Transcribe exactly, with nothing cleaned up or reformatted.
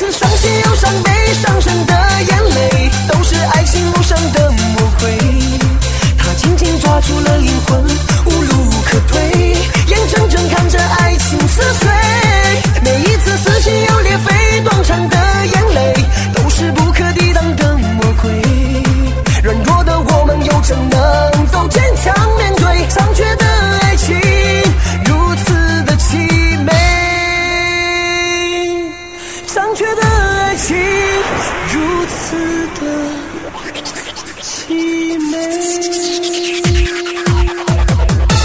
次伤心忧伤悲伤声的眼泪，都是爱情路上的魔鬼。他紧紧抓住了灵魂，无路可退，眼睁睁看着爱情撕碎。每一次撕心又裂肺断肠的眼泪，都是不可抵挡的魔鬼。软弱的我们有着能够坚强面对，伤觉的爱情如此的凄美，伤觉的爱情如此的凄美。